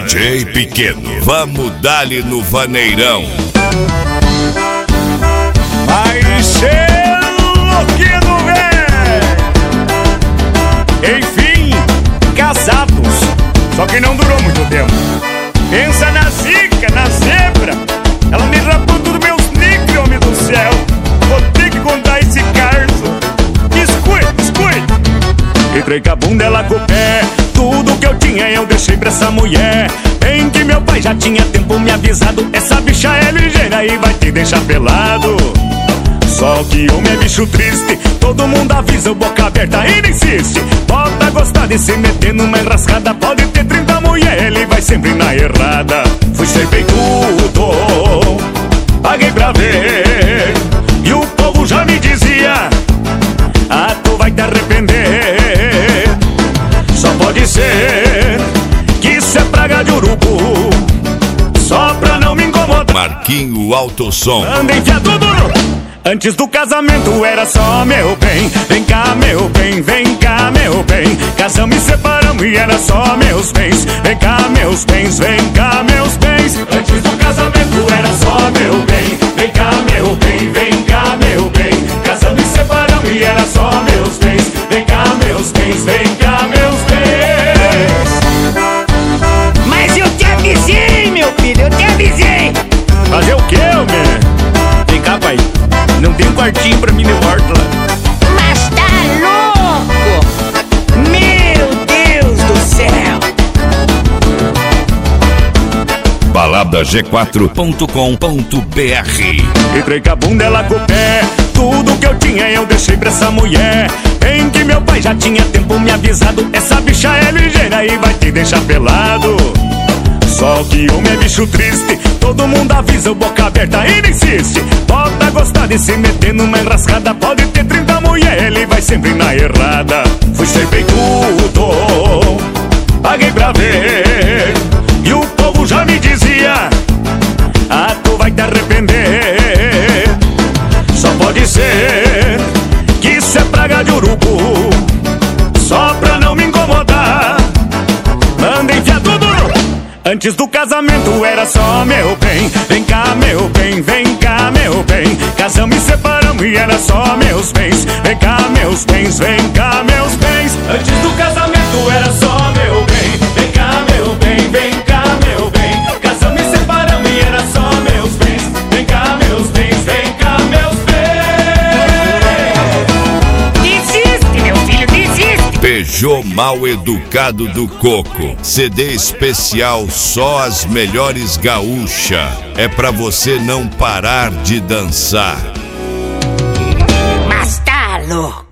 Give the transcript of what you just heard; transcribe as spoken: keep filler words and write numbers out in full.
D J Pequeno, vamos dar-lhe no vaneirão. Vai ser louquinho, velho. Enfim, casados, só que não durou muito tempo. Pensa na zica, na zebra, ela me rapou tudo meus níqueis, homem do céu. Vou ter que contar esse caso. Escuta, escuta. Entrei com a bunda, ela com o pé. Tudo que eu tinha eu deixei pra essa mulher. Bem que meu pai já tinha tempo me avisado. Essa bicha é ligeira e vai te deixar pelado. Só que homem é bicho triste, todo mundo avisa, boca aberta e não insiste. Bota gostar de se meter numa enrascada. Pode ter trinta mulheres, ele vai sempre na errada. Fui ser tudo, paguei pra ver. E o povo já me dizia: ah, tu vai te arrepender. Só pode ser que isso é praga de urubu, só pra não me incomodar. Marquinho Autosom. Andei fiado duro. Antes do casamento era só meu bem. Vem cá, meu bem, vem cá, meu bem. Casamos e separamos e era só meus bens. Vem cá, meus bens, vem cá, meus bens. Antes do casamento era só meu bem. Vem cá, meu bem, vem cá, meu bem. Casamos e separamos e era só meus bens. Vem cá, meus bens, vem cá, meus bens. Mas eu te avisei, meu filho, eu te avisei. Fazer o quê, homem? Vem cá, pai. Não tem um quartinho pra mim no quarto lá. Mas tá louco? Meu Deus do céu. balada g quatro ponto com ponto b r. Entrei com a bunda, ela com o pé. Tudo que eu tinha eu deixei pra essa mulher. Bem que meu pai já tinha tempo me avisado. Essa bicha é ligeira e vai te deixar pelado. Só que homem é bicho triste, todo mundo avisa, boca aberta e não insiste. Bota gostar de se meter numa enrascada. Pode ter trinta mulheres, ele vai sempre na errada. Fui ser tudo, paguei pra ver. E o povo já me dizia: ah, tu vai te arrepender. Só pode ser que isso é praga de urubu, só pra não me incomodar. Andei fiado duro. Antes do casamento era só meu bem. Vem cá, meu bem, vem cá, meu bem. Casamos e separamos e era só meus bens. Vem cá, meus bens, vem cá, meus bens. Antes do casamento era só meu bem. Vem cá, meu bem, vem cá, meu bem. Casamos e separamos e era só meus bens. Vem cá, meus bens, vem cá, meus bens. Desiste, meu filho, desiste. Peugeot Mal Educado do Coco. C D especial Só as Melhores Gaúcha. É pra você não parar de dançar. Mas tá louco.